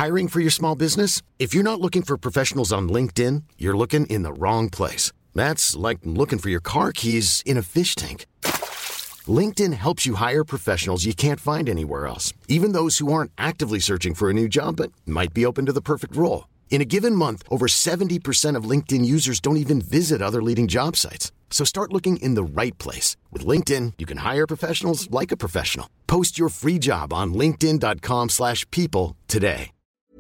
Hiring for your small business? If you're not looking for professionals on LinkedIn, you're looking in the wrong place. That's like looking for your car keys in a fish tank. LinkedIn helps you hire professionals you can't find anywhere else, even those who aren't actively searching for a new job but might be open to the perfect role. In a given month, over 70% of LinkedIn users don't even visit other leading job sites. So start looking in the right place. With LinkedIn, you can hire professionals like a professional. Post your free job on linkedin.com/people today.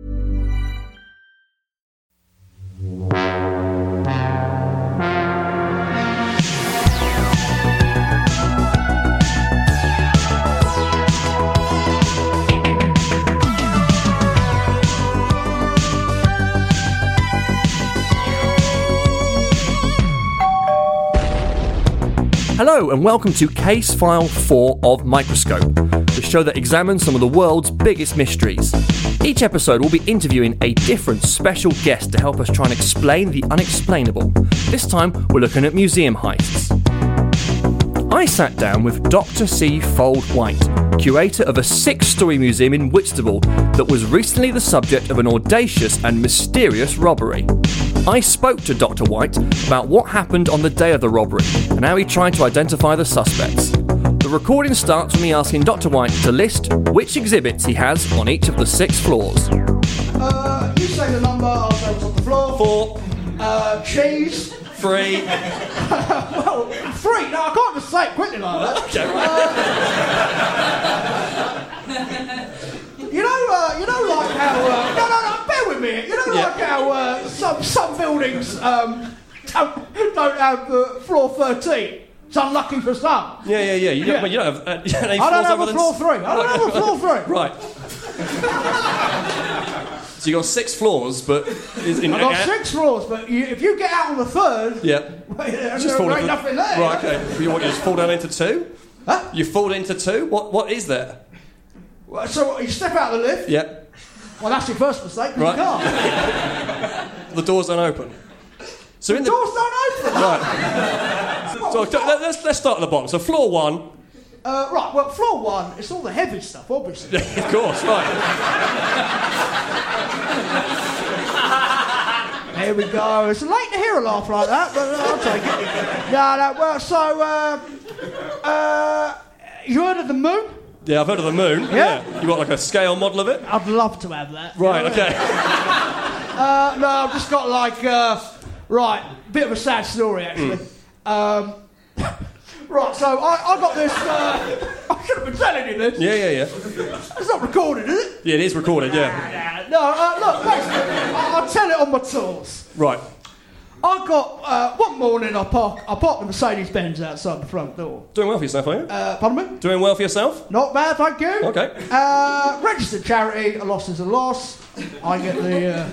Hello and welcome to Case File 4 of Microscope, the show that examines some of the world's biggest mysteries. Each episode will be interviewing a different special guest to help us try and explain the unexplainable. This time we're looking at museum heists. I sat down with Dr. C. Fold White, curator of a 6-storey museum in Whitstable that was recently the subject of an audacious and mysterious robbery. I spoke to Dr. White about what happened on the day of the robbery and how he tried to identify the suspects. The recording starts with me asking Dr. White to list which exhibits he has on each of the 6 floors. You say the number, I'll say what's on the floor. 4. Cheese. 3. Well, 3? No, I can't just say it quickly like that. Okay, right. You know, like how... no, bear with me. You know, like how some buildings don't have floor 13. It's unlucky for some. Yeah. You don't have any I don't have a than... floor 3. I don't have a floor 3. Right. So you got 6 floors, but... I've got 6 floors, but if you get out on the 3rd... Yeah. There's nothing there. Right, okay. You just fall down into 2? Huh? You fall into 2? What is there? So you step out of the lift. Yeah. Well, that's your first mistake, because you can't. The doors don't open. So The doors don't open. Right. So let's start at the bottom. So floor 1. Right, well, floor 1, it's all the heavy stuff, obviously. Of course, right. There we go. It's late to hear a laugh like that, but I'll take it. No, well, so, you heard of the moon? Yeah, I've heard of the moon. Yeah. You got like a scale model of it? I'd love to have that. Right, okay. No, I've just got like, right, bit of a sad story, actually. Right, so I got this, I should have been telling you this. Yeah. It's not recorded, is it? Yeah, it is recorded, yeah. No, look, basically, I'll tell it on my tours. Right. I got, one morning I parked the Mercedes-Benz outside the front door. Doing well for yourself, are you? Pardon me? Doing well for yourself? Not bad, thank you. Okay. Registered charity, a loss is a loss. I get the,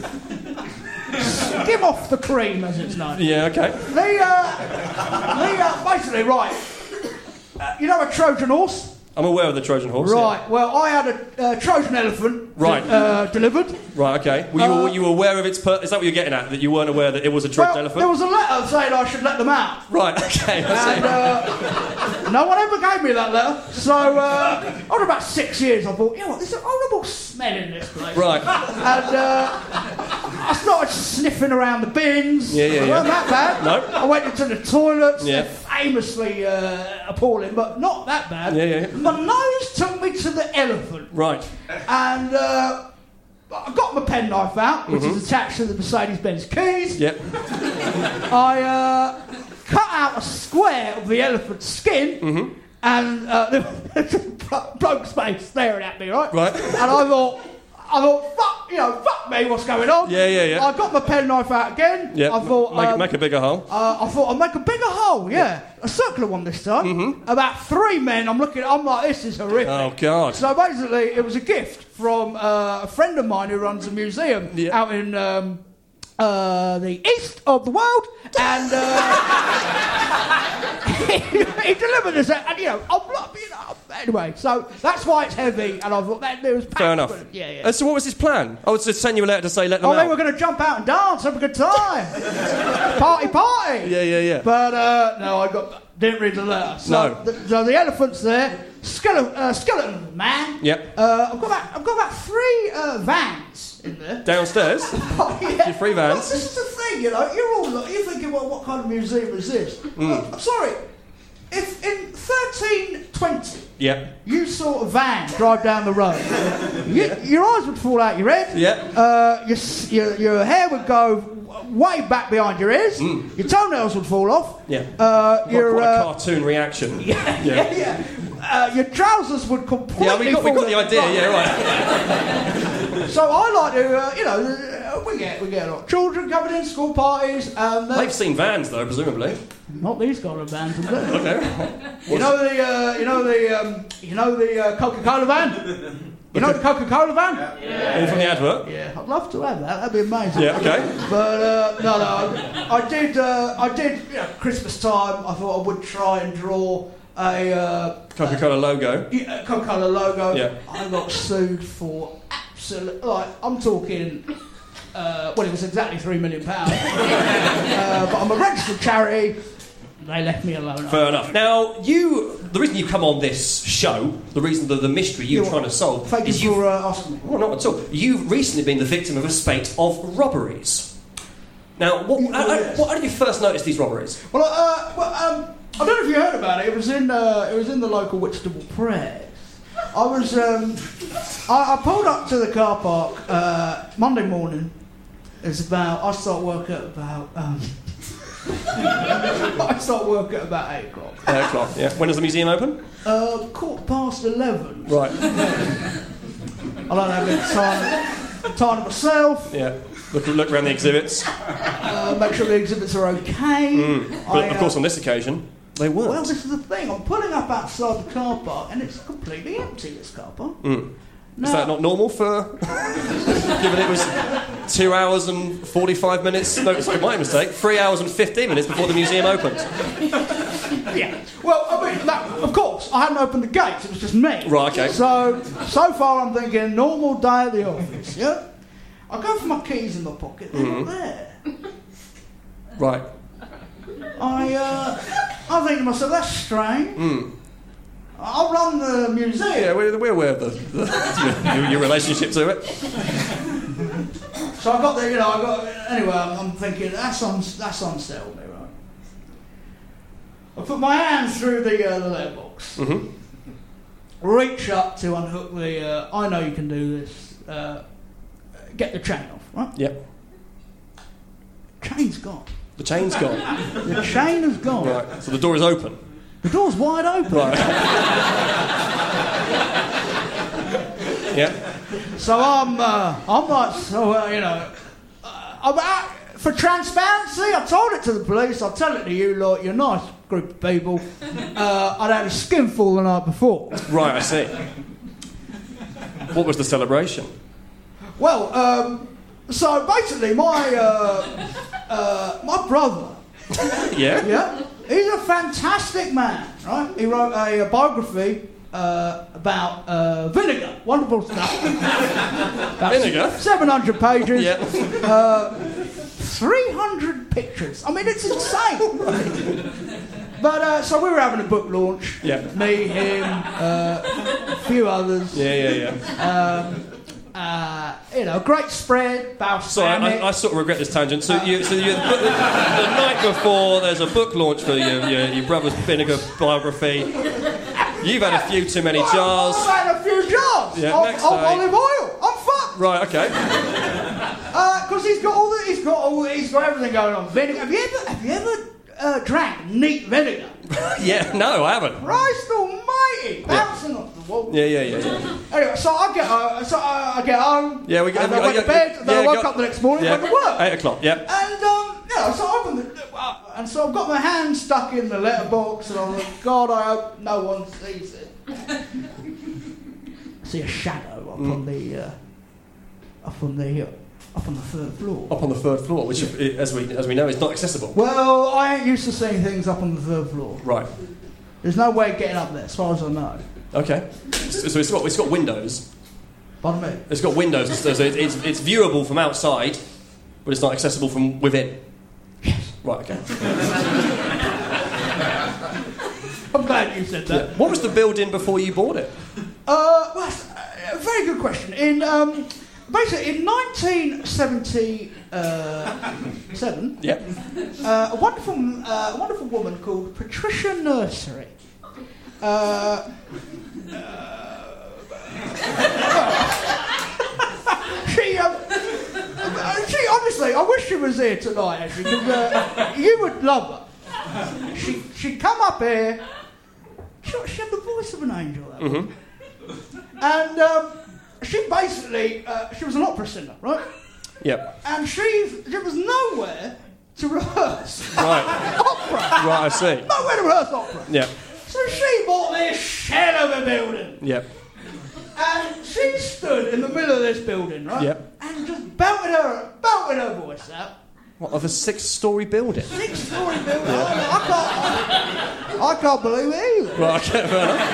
skim off the cream, as it's known. Yeah, okay. Basically, right, you know a Trojan horse? I'm aware of the Trojan horse. Right, yeah. well, I had a Trojan elephant delivered. Right, okay. Were you aware of its... is that what you're getting at? That you weren't aware that it was a Trojan elephant? There was a letter saying I should let them out. Right, okay. And no one ever gave me that letter. So, after about 6 years, I thought, you know what, there's an horrible smell in this place. Right. And I started sniffing around the bins. Yeah. It wasn't that bad. No. I went into the toilets. Yeah. They're famously appalling, but not that bad. Yeah. My nose took me to the elephant. Right. And I got my penknife out, which is attached to the Mercedes-Benz keys. Yep. I cut out a square of the elephant's skin, and there was a bloke's face staring at me, right? Right. And I thought, fuck me, what's going on? Yeah. I got my penknife out again. Yeah. I thought, make a bigger hole. I thought I'd make a bigger hole, a circular one this time. About 3 men, I'm like, this is horrific. Oh, God. So basically, it was a gift from a friend of mine who runs a museum out in the east of the world, and he delivered this, and anyway, so that's why it's heavy, and I thought that it was fair enough. Yeah. So what was his plan? I was just sending you a letter to say let them out. They were going to jump out and dance, have a good time, party. Yeah. But no, didn't read the letter. So the elephant's there, skeleton man. Yep. I've got about 3 vans. in there. Downstairs? Oh, yeah. Your free vans? Well, this is the thing, you're thinking, well, what kind of museum is this? I'm sorry, if in 1320 you saw a van drive down the road, your eyes would fall out your head, your hair would go way back behind your ears, your toenails would fall off. Quite a cartoon reaction. Your trousers would completely we got the idea, right. So I like to, we get a lot of children coming in, school parties. They've seen vans, though, presumably. Not these kind of vans, is it? Okay. You know the Coca-Cola van? You know the Coca-Cola van? Yeah. All from the advert? Yeah, I'd love to have that. That'd be amazing. Yeah, okay. But no, I did. Christmas time. I thought I would try and draw a Coca-Cola logo. Yeah, Coca-Cola logo. Yeah. I got sued for absolute. I'm talking. It was exactly £3 million. But I'm a registered charity. They left me alone. Fair enough. Now, the reason you come on this show, the reason the mystery you're trying to solve Thank is you for asking me. Well, not at all. You've recently been the victim of a spate of robberies. Now, how did you first notice these robberies? Well, I don't know if you heard about it. It was in the local Whitstable Press. I I pulled up to the car park Monday morning. I start work at about. I start work at about 8 o'clock. 8 o'clock, yeah. When does the museum open? 11:15. Right. I like to have a bit of time to myself. Yeah. Look around the exhibits. Make sure the exhibits are okay. But of course, on this occasion, they weren't. Well, this is the thing. I'm pulling up outside the car park, and it's completely empty. This car park. Is that not normal for... given it was 2 hours and 45 minutes... No, sorry, my mistake. 3 hours and 15 minutes before the museum opened. Yeah. Well, I mean, of course, I hadn't opened the gates. It was just me. Right, okay. So far I'm thinking normal day at the office, yeah? I go for my keys in my pocket. They're not there. Right. I think to myself, that's strange. I'll run the museum. Yeah, we're aware of your relationship to it. So I got there, anyway, I'm thinking, that's unsettled me, right? I put my hands through the letterbox. Reach up to unhook the, I know you can do this, get the chain off, right? Yep. Chain's gone. The chain's gone? The chain has gone. Right, so the door is open? The door's wide open. Right. Yeah. So I'm for transparency, I told it to the police, I'll tell it to you, lot, you're a nice group of people. I'd had a skinful the night before. Right, I see. What was the celebration? Well, so basically my brother... Yeah? He's a fantastic man, right? He wrote a biography about vinegar. Wonderful stuff. Vinegar? 700 pages. Yeah. 300 pictures. I mean, it's insane. But, so we were having a book launch. Yeah. Me, him, a few others. Yeah. Great spread. Sorry, I sort of regret this tangent. So the night before, there's a book launch for your brother's vinegar biography. You've had a few too many jars. I've had a few jars of olive oil. I'm fucked. Right, okay. Because he's got everything going on. Vinegar. Have you ever drank neat vinegar? Yeah, no, I haven't. Christ almighty! Bouncing off the wall. Yeah. Anyway, so I get home. Yeah, we go to bed. Then I woke up the next morning and went to work. 8 o'clock. Yeah. And so I opened and so I've got my hand stuck in the letterbox, and I'm like, God, I hope no one sees it. I see a shadow up on the third floor. Up on the third floor, which, as we know, is not accessible. Well, I ain't used to seeing things up on the third floor. Right. There's no way of getting up there, as far as I know. Okay. So it's got windows. Pardon me? It's got windows, so it's viewable from outside, but it's not accessible from within. Yes. Right, okay. I'm glad you said that. Yeah. What was the building before you bought it? Well, a very good question. In basically, in 1977, a wonderful woman called Patricia Nursery. She honestly, I wish she was here tonight, actually, because you would love her. She'd come up here. She had the voice of an angel, and she basically she was an opera singer, right? Yep. And she was nowhere to rehearse opera. Right, I see. Nowhere to rehearse opera. Yeah. So she bought this shell of a building. Yep. And she stood in the middle of this building, right? Yep. And just belted her voice out. What, of a 6-storey building? 6-storey building. Yeah. I can't believe it either. Right, okay, fair enough.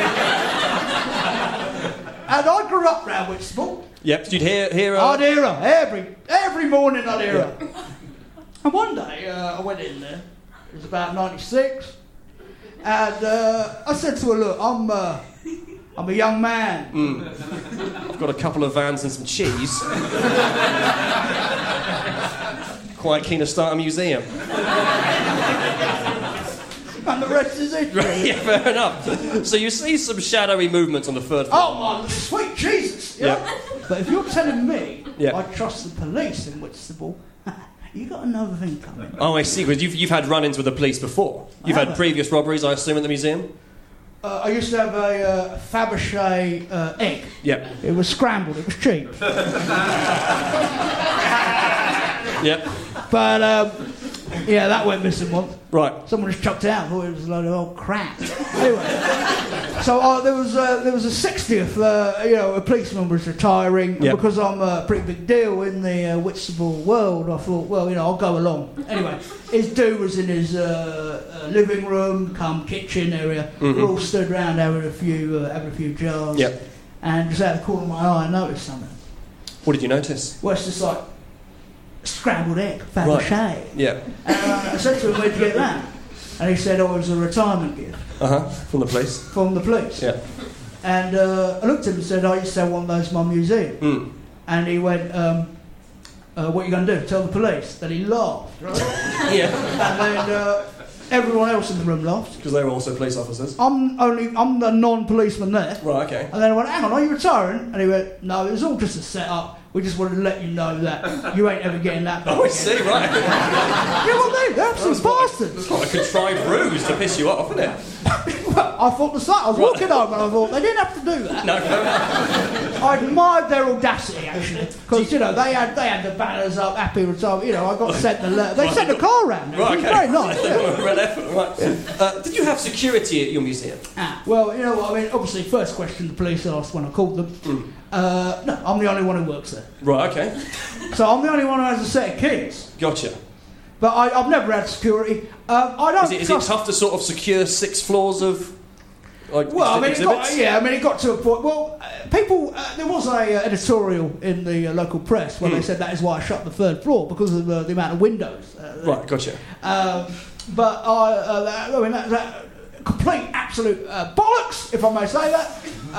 And I grew up round Whitstable. Yep, so you'd hear her? I'd hear her. Every morning I'd hear her. And one day I went in there. It was about 96. And I said to her, look, I'm a young man. I've got a couple of vans and some cheese. Quite keen to start a museum. And the rest is history. Yeah, fair enough. So you see some shadowy movements on the third floor. Oh, my sweet Jesus. Yeah. But if you're telling me Yeah. I trust the police in Whitstable, you got another thing coming. Oh, I see. Because you've had run-ins with the police before. You've had previous robberies, I assume, at the museum? I used to have a Fabergé egg. Yep. It was scrambled. It was cheap. Yep. But, yeah, that went missing once. Right. Someone just chucked it out. Thought it was a load of old crap. Anyway, so there was a 60th. A policeman was retiring, and Yep. because I'm a pretty big deal in the Whitstable world, I thought, well, I'll go along. Anyway, his do was in his living room, come kitchen area. We all stood round having a few jars. Yep. And just out of the corner of my eye, I noticed something. What did you notice? Well, it's just like scrambled egg, Fabergé. Yeah. And I said to him, where'd you get that? And he said, oh, it was a retirement gift. From the police? From the police. Yeah. And I looked at him and said, I used to have one of those in my museum. And he went, what are you going to do? Tell the police? Then he laughed, right? Yeah. And then everyone else in the room laughed. Because they were also police officers? I'm the non-policeman there. Right, okay. And then I went, hang on, are you retiring? And he went, no, it was all just a set-up. We just wanted to let you know that you ain't ever getting that back. Oh, I see, right. Yeah, well, they're absolute bastards. It's quite a contrived ruse to piss you off, isn't it? Well, I thought the same. I was walking home and I thought, they didn't have to do that. No. I admired their audacity, actually. Because, they had the banners up, happy retirement. I got sent the letter. They sent the car round. Right, It was okay. very nice. Yeah. Red effort, right. Did you have security at your museum? Well, you know what I mean? Obviously, first question the police asked when I called them. No, I'm the only one who works there. Right, okay. So I'm the only one who has a set of keys. Gotcha. But I've never had security. I don't. Is it tough to sort of secure 6 floors of Well, exhibits? it got to a point. Well, people. There was a editorial in the local press where they said that is why I shut the 3rd floor because of the amount of windows. Right, gotcha. But that complete, absolute bollocks, if I may say that.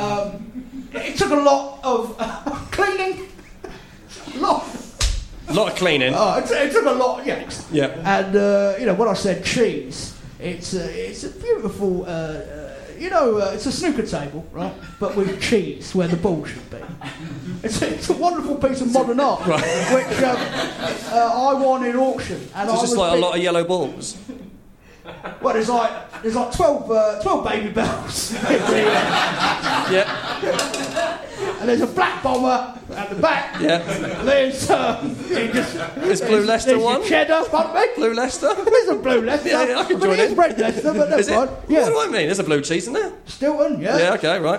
It took a lot of cleaning. A lot of cleaning. It took a lot, yeah. Yeah. And when I said cheese, it's a beautiful. It's a snooker table, right? But with cheese where the ball should be. It's a wonderful piece of modern art, right. Which I won in auction. And so it's just like a lot of yellow balls. Well, there's like 12 baby bells. Yeah. And there's a black bomber at the back. Yeah. There's Blue Leicester one? There's cheddar, pardon me? Blue Leicester? There's a Blue Leicester. Yeah, I can join It's in. red Leicester, but Is never it? mind. Yeah. What do I mean? There's a blue cheese in there. Stilton, yeah. Yeah, okay, right.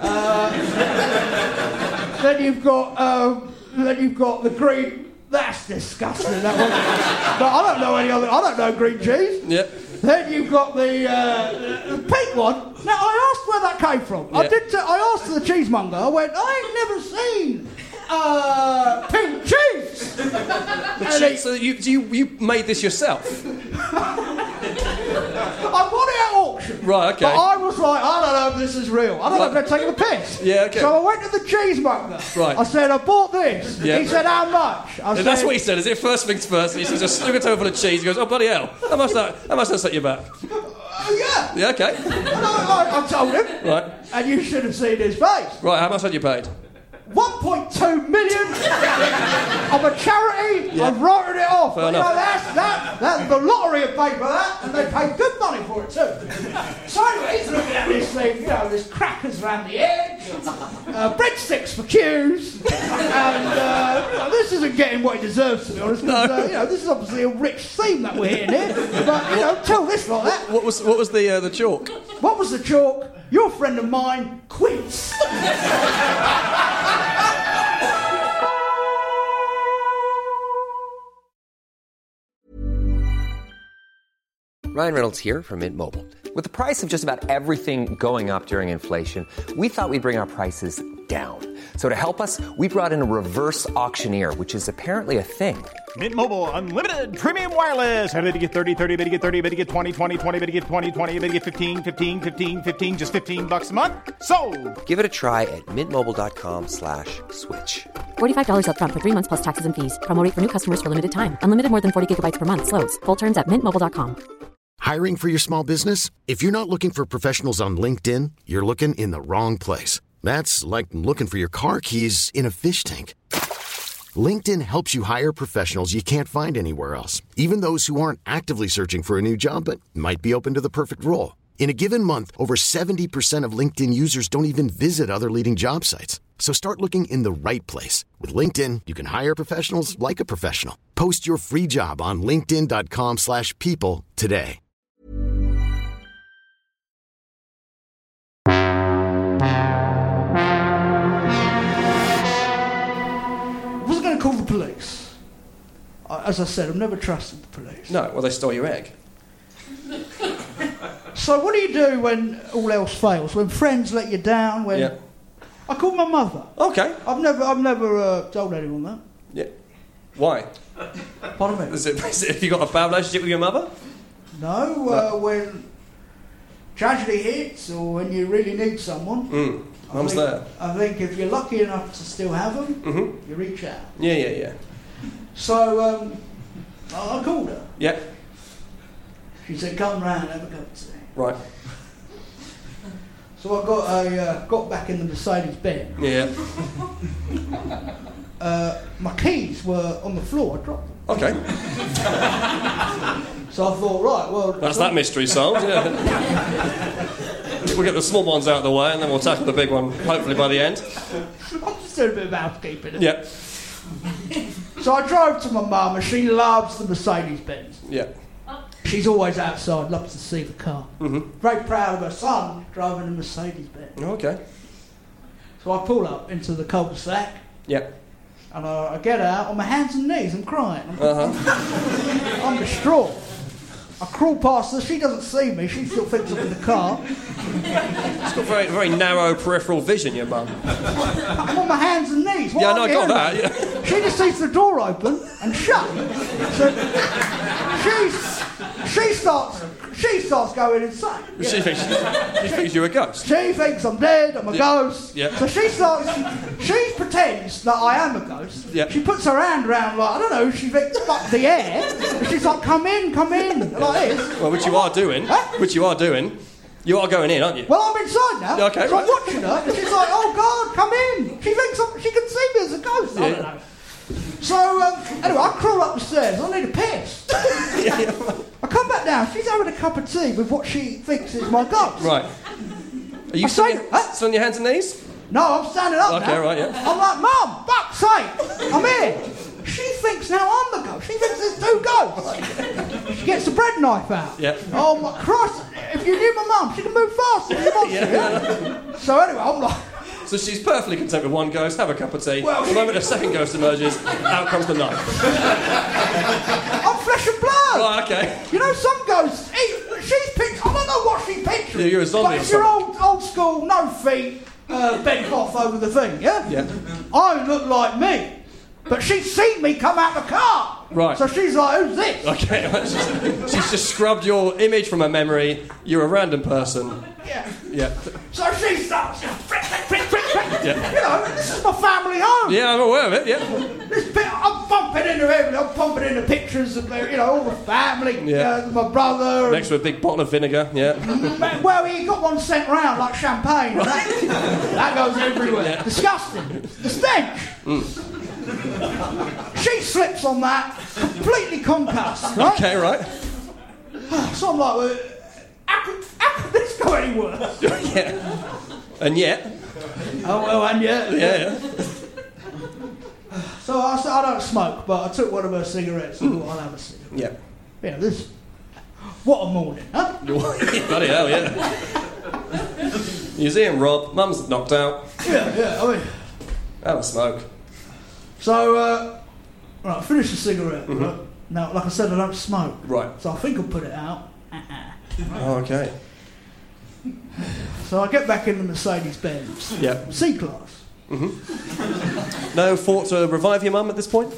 Then you've got the green. That's disgusting. That one. But I don't know any other. I don't know green cheese. Yeah. Then you've got the pink one. Now I asked where that came from. Yeah. I asked the cheesemonger. I went, I ain't never seen pink cheese. So you made this yourself? I bought it at auction. Right, okay. But I was like, I don't know if this is real. I don't know if they're taking the piss. Yeah, okay. So I went to the cheesemonger. Right. I said, I bought this. Yeah. He said, how much? I said, That's what he said, is it? First things first. He sees a Slugato full of cheese. He goes, oh, bloody hell. How much that set you back? Yeah. Yeah, okay. And I told him. Right. And you should have seen his face. Right, how much had you paid? 1.2 million of a charity. Yeah. I've written it off. Fair You enough. know, that's the lottery have paid for that, and they paid good money for it too. So anyway, he's looking at this thing, you know, there's crackers around the edge, breadsticks for queues, and you know, this isn't getting what he deserves, to be honest. 'Cause, you know, this is obviously a rich theme that we're hitting here, but you know, tell this like that. What was the chalk? What was the chalk? Your friend of mine, Quince. Ryan Reynolds here from Mint Mobile. With the price of just about everything going up during inflation, we thought we'd bring our prices down. So to help us, we brought in a reverse auctioneer, which is apparently a thing. Mint Mobile Unlimited Premium Wireless. How to get 30, 30, bit to get 30, bit to get 20, 20, 20, bit to get 20, 20, bit to get 15, 15, 15, 15, just $15 a month? Sold! Give it a try at mintmobile.com/switch. $45 up front for 3 months plus taxes and fees. Promo rate for new customers for limited time. Unlimited more than 40 gigabytes per month. Slows full terms at mintmobile.com. Hiring for your small business? If you're not looking for professionals on LinkedIn, you're looking in the wrong place. That's like looking for your car keys in a fish tank. LinkedIn helps you hire professionals you can't find anywhere else, even those who aren't actively searching for a new job but might be open to the perfect role. In a given month, over 70% of LinkedIn users don't even visit other leading job sites. So start looking in the right place. With LinkedIn, you can hire professionals like a professional. Post your free job on linkedin.com/people today. Call the police. As I said, I've never trusted the police. No, well, they stole your egg. So what do you do when all else fails? When friends let you down? When I called my mother. Okay. I've never told anyone that. Yeah. Why? Pardon me? Is it, have you got a bad relationship with your mother? No. When tragedy hits or when you really need someone. Mum's there. I think if you're lucky enough to still have them, you reach out. Yeah. So I called her. Yeah. She said, "Come round, have a cup of tea." Right. So I got back in the Mercedes Benz. Yeah. My keys were on the floor. I dropped them. Okay. So I thought, right, well... That's that mystery solved, yeah. We'll get the small ones out of the way and then we'll tackle the big one, hopefully by the end. I'm just doing a bit of housekeeping. Yeah. So I drove to my mum and she loves the Mercedes Benz. Yeah. She's always outside, loves to see the car. Very proud of her son driving a Mercedes Benz. Okay. So I pull up into the cul-de-sac. Yeah. And I get out on my hands and knees and crying. I'm distraught. I crawl past her, she doesn't see me, she still thinks I'm in the car. She's got very, very narrow peripheral vision, your mum. I'm on my hands and knees. Yeah, no, I got that. Yeah. She just sees the door open and shut. So she starts going insane. She thinks you're a ghost. She thinks I'm dead, I'm a ghost. Yeah. So she pretends that I am a ghost. Yeah. She puts her hand around like, I don't know, she thinks fuck the air. And she's like, come in, like this. Well, which you are doing. Huh? Which you are doing. You are going in, aren't you? Well, I'm inside now. Okay, so right. I'm watching her, and she's like, "Oh God, come in." She thinks she can see me as a ghost. I don't know. So anyway, I crawl up the stairs. I need a piss. I come back down. She's having a cup of tea with what she thinks is my ghost. Right. Are you still on your hands and knees? No, I'm standing up now. Okay, right, yeah. I'm like, Mum, fuck's sake, I'm here. She thinks now I'm the ghost. She thinks there's two ghosts. She gets the bread knife out. Yeah. Oh my Christ! If you knew my mum, she can move faster than you want to. Yeah? So anyway, I'm like. So she's perfectly content with one ghost, have a cup of tea. Well, the moment a second ghost emerges, out comes the knife. I'm flesh and blood! Right, okay. You know, some ghosts, she's pictured, I don't know what she's pictured. Yeah, you're a zombie but or if you're something. old school, no feet, bent off over the thing, yeah? Yeah. I look like me. But she's seen me come out the car. Right. So she's like, who's this? Okay, she's just scrubbed your image from her memory. You're a random person. Yeah. So she starts, frick. Yeah. You know, this is my family home. Yeah, I'm aware of it, yeah. This bit, I'm bumping into everything. I'm bumping into pictures of, all the family. Yeah. My brother. Next to a big bottle of vinegar, yeah. Well, he got one sent round like champagne. And that goes everywhere. Yeah. Disgusting. The stench. She slips on that, completely concussed, right? Okay, right. So I'm like, well, how could this go any worse? Yeah. And yet. Oh, well, and yet. Yeah. So I said, I don't smoke, but I took one of her cigarettes and thought I'll have a cigarette. Yeah. Yeah, this. What a morning, huh? Bloody hell, yeah. Museum Rob, Mum's knocked out. Yeah, I mean. Have a smoke. So, right, I finished the cigarette, right? Now, like I said, I don't smoke. Right. So I think I'll put it out. Oh, okay. So I get back in the Mercedes-Benz. Yeah. C-Class. Mm-hmm. No thought to revive your mum at this point?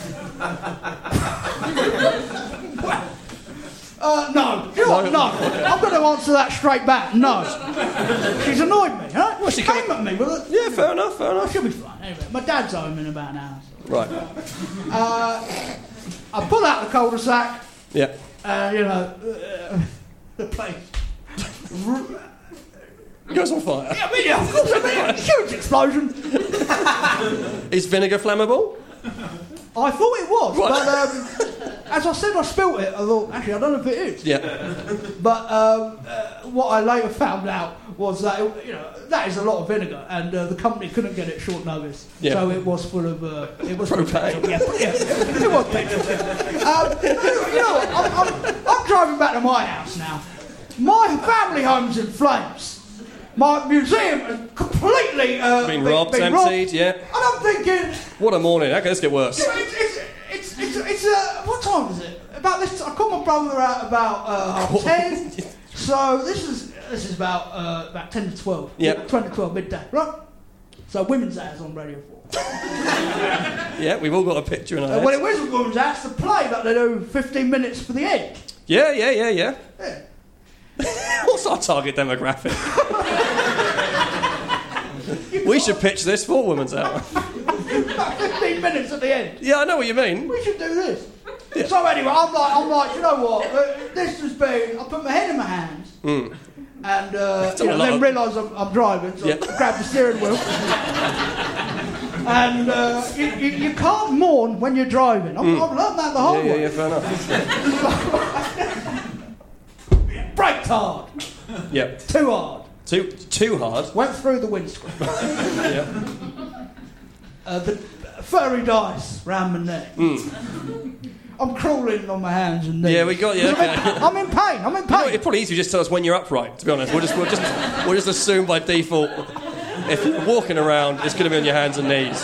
No. You know what? No. I'm going to answer that straight back. No. She's annoyed me, huh? Well, she came at me with it. Yeah, fair enough. She'll be fine. Anyway, my dad's home in about an hour. So. Right. I pull out the cul-de-sac. Yeah. The place. It goes on fire. Yeah, of course, huge explosion. Is vinegar flammable? I thought it was, What? but as I said, I spilt it. I thought, actually, I don't know if it is. Yeah. But what I later found out was that that is a lot of vinegar, and the company couldn't get it short notice, so it was full of it was propane. Yeah, it was petrol. I'm driving back to my house now. My family home's in flames. My museum is completely been robbed, emptied, yeah. And I'm thinking, what a morning. How can this get worse? It's what time is it? About this. I called my brother out about 10. So this is about 10 to 12. Yep. 20 to 12 midday, right? So Women's Hours on Radio 4. Yeah, we've all got a picture in our heads. Well, it was a Women's Hours to play that they do 15 minutes for the end. Yeah. What's our target demographic? We should pitch this for Women's Hour. About 15 minutes at the end. Yeah, I know what you mean. We should do this. Yeah. So anyway, I'm like, you know what? This has been. I put my head in my hands, and then realise I'm driving, so I grab the steering wheel. And you can't mourn when you're driving. I've learned that the whole way. Yeah, fair enough. Braked hard. Yeah. Too hard. Too hard. Went through the windscreen. Yeah. The furry dice round my neck. I'm crawling on my hands and knees. Yeah, we got you. Okay. I'm in pain. It's probably easier just tell us when you're upright. To be honest, we'll just assume by default if you're walking around, it's going to be on your hands and knees.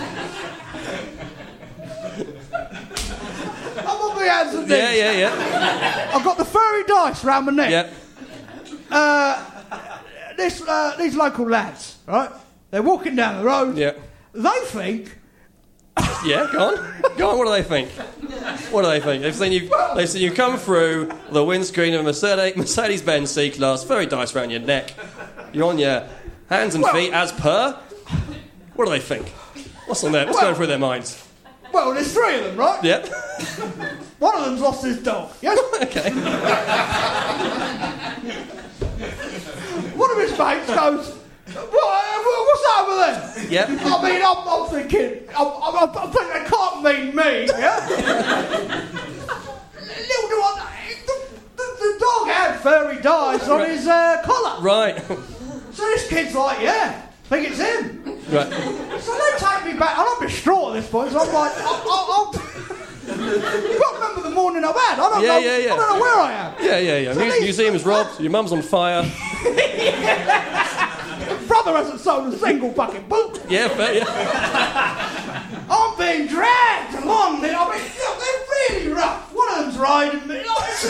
I'm on my hands and knees. Yeah. I've got the furry dice round my neck. Yeah. These local lads, right? They're walking down the road. Yeah. They think. Yeah, go on. What do they think? They've seen you come through the windscreen of a Mercedes-Benz C-Class, furry dice around your neck. You're on your hands and feet as per. What do they think? What's going through their minds? Well, there's three of them, right? Yeah. One of them's lost his dog. Yes. Okay. One of his mates goes, what's that over there? Yeah. I mean, I'm thinking, I'm thinking it can't mean me, yeah? Little do I know, the dog had furry dice on his collar. Right. So this kid's like, yeah, I think it's him. Right. So they take me back, and I'm distraught at this point, so I'm like, you've got to remember the morning I've had. I don't know where I am. Yeah. So Museum's robbed, your mum's on fire. Brother hasn't sold a single fucking book. Yeah, fair, yeah. I'm being dragged along there. I mean, they're really rough. One of them's riding me. I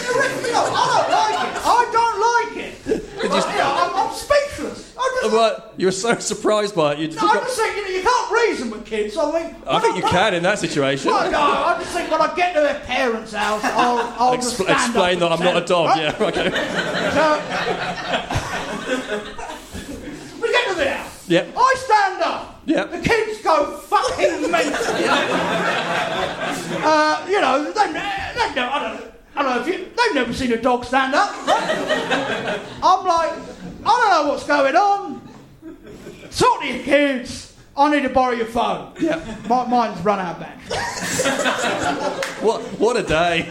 don't like it. I'm speechless. You were so surprised by it. I just think you can't reason with kids. I think you can in that situation. Well, no, I just think when I get to their parents' house, I'll just stand explain up that I'm not a dog. right? Yeah, okay. We get to the house. Yep. I stand up. Yep. The kids go fucking mental. You know, they've never seen a dog stand up. Right? I'm like, I don't know what's going on. Talk to your kids. I need to borrow your phone. Yeah. Mine's run out of battery. What a day.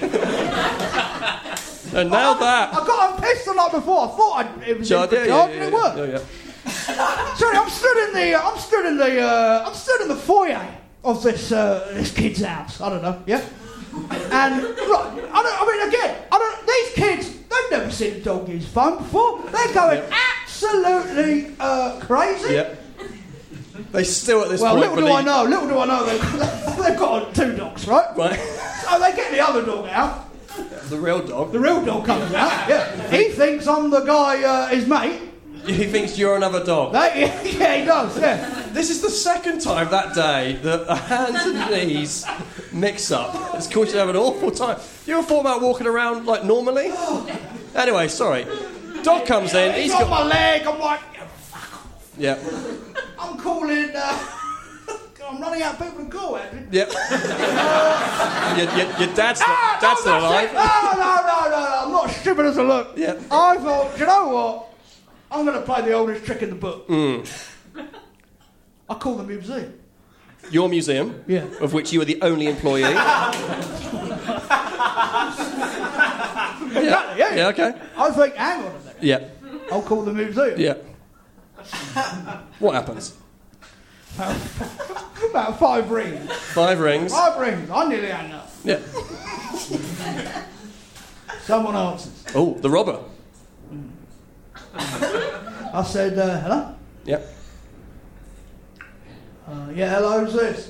And now that. I got pissed the night before. I thought it was in the job, and it worked. Yeah. Sorry, I'm stood in the foyer of this kid's house. I don't know, yeah. And look, these kids, they've never seen a dog use phone before. They're going absolutely crazy. Yep. They still at this point. Little do I know, they've got 2 dogs, right? Right. So they get the other dog out. The real dog. The real dog comes out. Yeah. He thinks I'm the guy, his mate. He thinks you're another dog. Yeah, he does. Yeah. This is the second time that day that a hands and knees mix-up has caused you to have an awful time. You ever thought about walking around like normally? Anyway, sorry. Dog comes in. He's got my leg. I'm like, yeah. I'm calling. I'm running out of people to call, actually. Yep. Your dad's still alive. No. I'm not as stupid as I look. Yep. I thought, you know what? I'm going to play the oldest trick in the book. I call the museum. Your museum? Yeah. Of which you were the only employee? Exactly, yeah. Yeah, okay. I think, hang on a minute. Yeah. I'll call the museum. Yeah. What happens? About 5 rings. 5 rings. 5 rings. I nearly had enough. Yeah. Someone answers. Oh, the robber. I said, hello? Yep. Yeah, hello, who's this?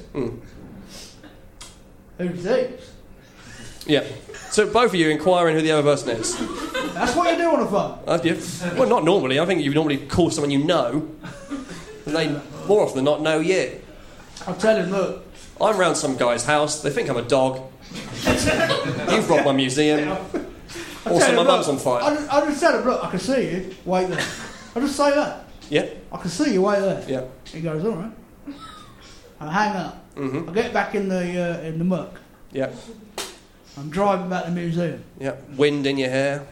Who's this? Yeah. So both of you inquiring who the other person is. That's what you do on a phone. Well, not normally. I think you normally call someone you know. And they, more often than not, know you. I'll tell him, look. I'm round some guy's house. They think I'm a dog. You've robbed my museum. Also, my mum's on fire. I just tell him, look, I can see you. Wait there. I just say that. Yeah. I can see you. Wait there. Yeah. He goes, all right. I hang up. I get back in the muck. Yeah. I'm driving back to the museum. Yeah. Wind in your hair.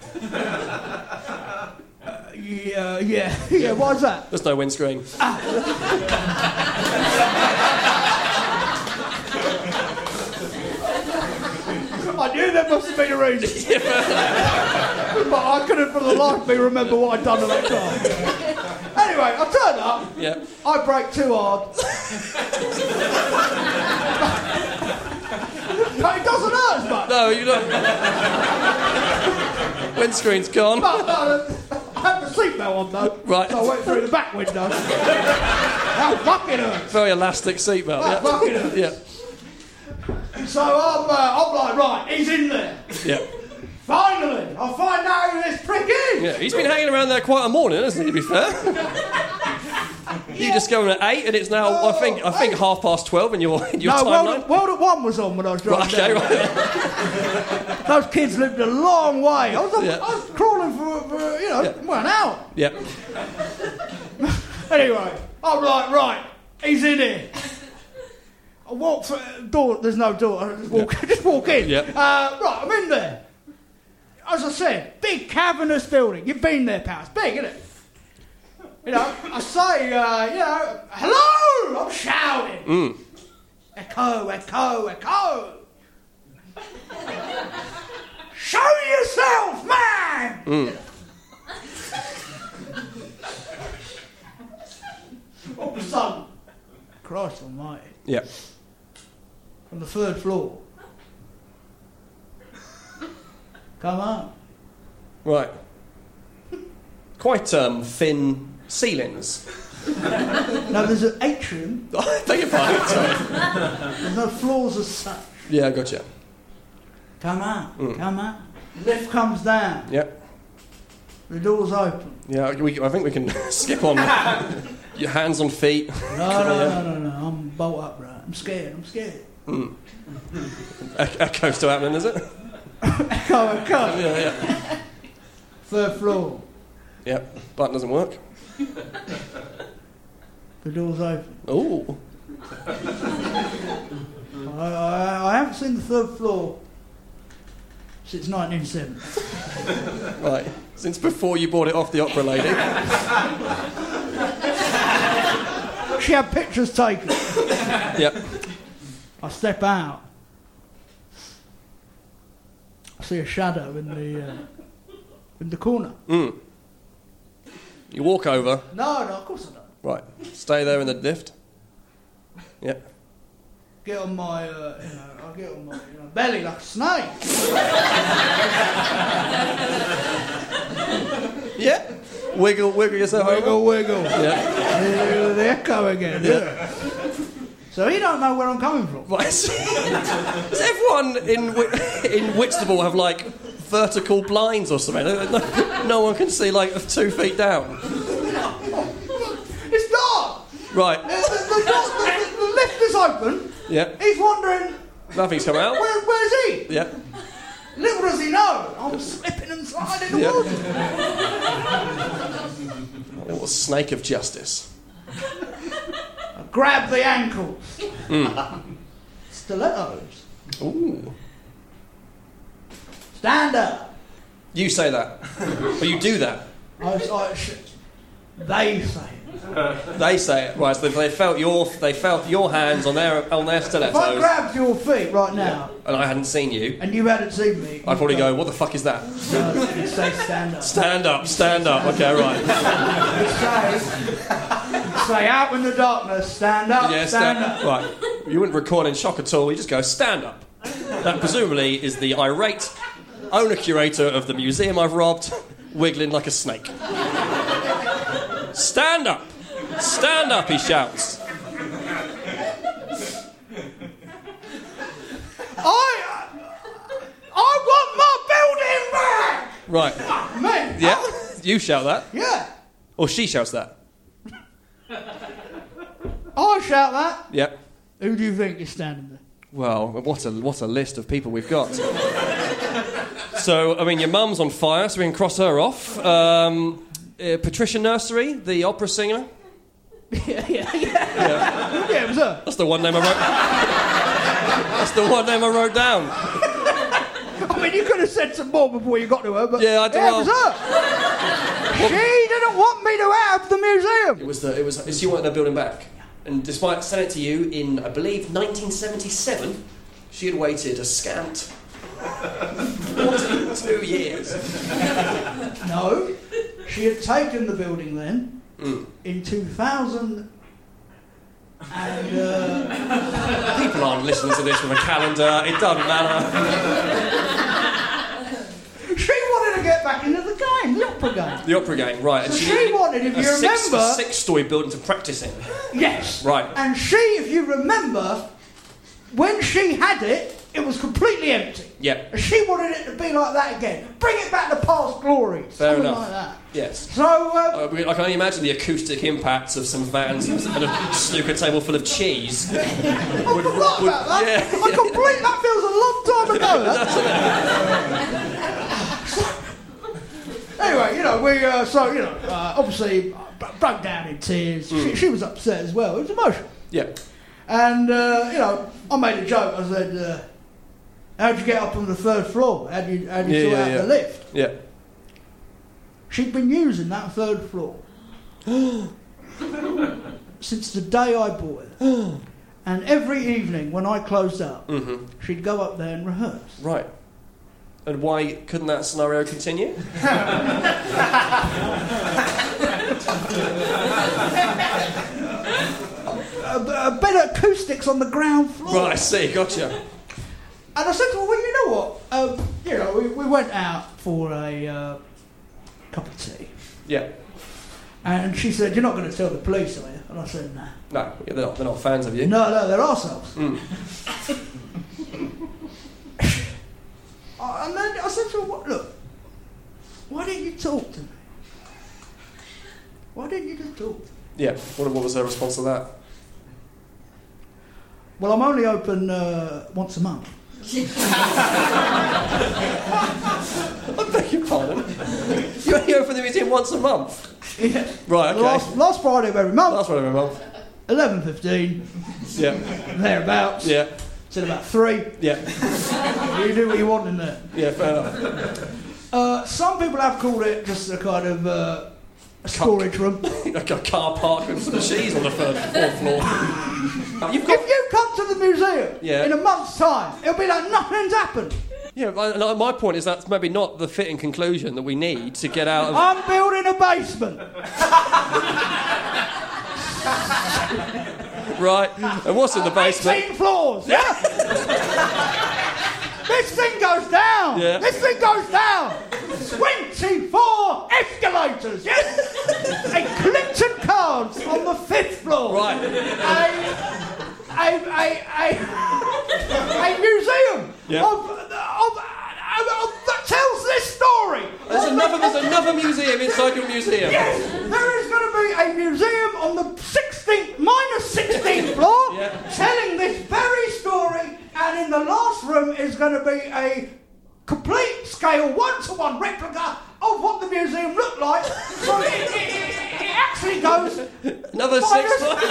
Yeah. Why is that? There's no windscreen. I knew there must have been a reason. But I couldn't for the life of me remember what I'd done at that time. Anyway, I turn up. Yeah. I brake too hard. But it doesn't hurt as much. No, you don't. Windscreen's gone. But I had the seatbelt on though. Right. So I went through the back window. That fucking hurts. Very elastic seatbelt. That fucking hurts. Yeah. So I'm like, right, he's in there. Yeah. Finally, I'll find out who this prick is. Yeah, he's been hanging around there quite a morning, hasn't he, to be fair? You just going at 8 and it's now, I think 12:30 in your timeline. World at 1 was on when I was driving down. Right. Those kids lived a long way. I was crawling for an hour. Yeah. Anyway, I'm like, right, he's in here. I walk through the door, there's no door, I just walk in. Yeah. Right, I'm in there. As I said, big cavernous building. You've been there, pal. It's big, isn't it? You know, I say, hello! I'm shouting. Echo, echo, echo. Show yourself, man! All of a sudden, Christ almighty. Yeah. From the 3rd floor. Come on. Right. Quite thin ceilings. No, there's an atrium. Beg your pardon, sorry. There's no floors as such. Yeah, I gotcha. Come on, come on. Lift comes down. Yep. The door's open. Yeah, I think we can skip on your hands on feet. No. I'm bolt upright. I'm scared. Echo's still happening, is it? Echo. Yeah. 3rd floor. Yep. Button doesn't work. The door's open. Oh. I haven't seen the third floor since 1970. Right. Since before you bought it off the opera lady. She had pictures taken. Yep. I step out. I see a shadow in the corner. Mm. You walk over. No, of course I don't. Right. Stay there in the lift. Yep. Get on my, I get on my belly like a snake. Yeah. Wiggle yourself over. Wiggle. Yeah. The echo again. Yeah. So he don't know where I'm coming from. Right. Does everyone in Whitstable have like vertical blinds or something? No one can see like 2 feet down. It's dark. Right. The lift is open. Yeah. He's wondering. Nothing's come out. Where's he? Yeah. Little does he know, I'm slipping and sliding in the woods. A little snake of justice. I grab the ankles. Stilettos. Ooh. Stand up. You say that. Or you do that. They say it. They say it. Right, so they felt your hands on their stilettos. If I grabbed your feet right now, and I hadn't seen you, and you hadn't seen me, I'd probably go, what the fuck is that? No, you'd say stand up. Stand up. Okay, right. You'd say out in the darkness, stand up, Yeah, stand up. Right. You wouldn't record in shock at all, you just go, stand up. That presumably is the irate owner-curator of the museum I've robbed, wiggling like a snake. Stand up! Stand up, he shouts. I want my building back! Right. Man. Yeah? You shout that? Yeah. Or she shouts that? I shout that. Yep. Who do you think is standing there? Well, what a list of people we've got. So, I mean, your mum's on fire, so we can cross her off. Patricia Nursery, the opera singer. Yeah, it was her. That's the one name I wrote. That's the one name I wrote down. I mean, you could have said some more before you got to her, but yeah, I don't know. It was her. She didn't want me to have the museum. She wanted her building back, and despite sending it to you in, I believe, 1977, she had waited a scant 42 years. No, she had taken the building then. In 2000 and people aren't listening to this with a calendar. It doesn't matter. She wanted to get back into the game, the opera game. The opera game, right? So she wanted, if you remember, a six-story building to practice in. Yes, right. And she, if you remember, when she had it, it was completely empty. Yeah. And she wanted it to be like that again. Bring it back to past glory. Fair Something enough. like that. Yes. So, I can only imagine the acoustic impacts of some vans and a snooker table full of cheese. I forgot about that. Yeah. That feels a long time ago. Anyway, we obviously broke down in tears. She was upset as well. It was emotional. Yeah. And, I made a joke. I said, how'd you get up on the third floor? How'd you sort out the lift? Yeah. She'd been using that third floor since the day I bought it. And every evening when I closed up, she'd go up there and rehearse. Right. And why couldn't that scenario continue? Better acoustics on the ground floor. Right, I see, gotcha. And I said to her, well, you know what? We went out for a cup of tea. Yeah. And she said, you're not going to tell the police, are you? And I said, no. No, they're not fans of you. No, they're arseholes. And then I said to her, look, why didn't you talk to me? Why didn't you just talk to me? Yeah, what was her response to that? Well, I'm only open once a month. I beg your pardon. You only open the museum once a month? Yeah. Right, okay. Last Friday of every month. Last Friday of every month. 11:15. Yeah. Thereabouts. Yeah. Till about 3. Yeah. You do what you want in there. Yeah, fair enough. Some people have called it just a kind of a storage room. Like a car park with some cheese on the 4th floor. If you come to the museum in a month's time, it'll be like nothing's happened. Yeah, my point is that's maybe not the fitting conclusion that we need to get out of... I'm building a basement. Right, and what's in the basement? 18 floors, yeah? This thing goes down. Yeah. This thing goes down. 24 escalators, yes? A Clinton cards on the 5th floor. Right. A museum Yeah. that tells this story. There's another museum inside your museum. Yes, there is going to be a museum on the 16th floor telling this very story, and in the last room is going to be a complete scale 1-to-1 replica of what the museum looked like. So it actually goes another 6 floors.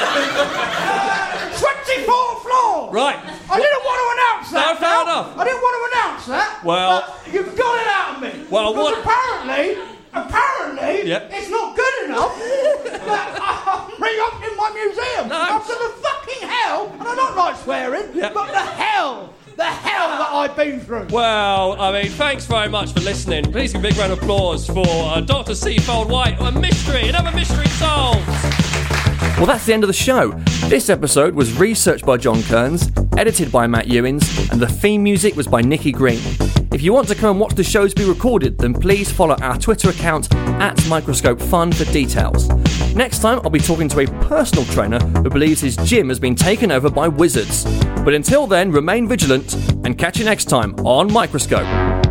24 floors. Right. I didn't want to announce that. No, fair enough. I didn't want to announce that. Well, but you've got it out of me. Well, because what? Apparently, it's not good enough that I'm re-opening my museum after the fucking hell, and I don't like swearing, but the hell that I've been through. Well, I mean, thanks very much for listening. Please give a big round of applause for Dr. Seafold White, another mystery solved. Well, that's the end of the show. This episode was researched by John Kearns, edited by Matt Ewins, and the theme music was by Nikki Green. If you want to come and watch the shows be recorded, then please follow our Twitter account @MicroscopeFun for details. Next time, I'll be talking to a personal trainer who believes his gym has been taken over by wizards. But until then, remain vigilant and catch you next time on Microscope.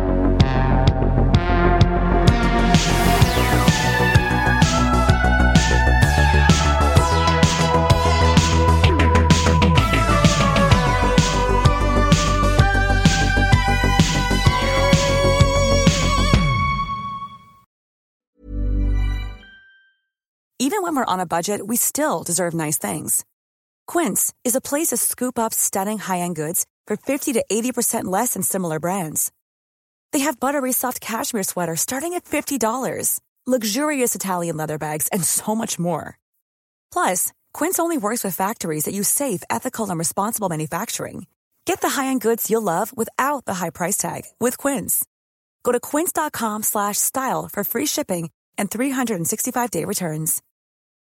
Even when we're on a budget, we still deserve nice things. Quince is a place to scoop up stunning high-end goods for 50 to 80% less than similar brands. They have buttery soft cashmere sweaters starting at $50, luxurious Italian leather bags, and so much more. Plus, Quince only works with factories that use safe, ethical, and responsible manufacturing. Get the high-end goods you'll love without the high price tag with Quince. Go to quince.com/style for free shipping and 365-day returns.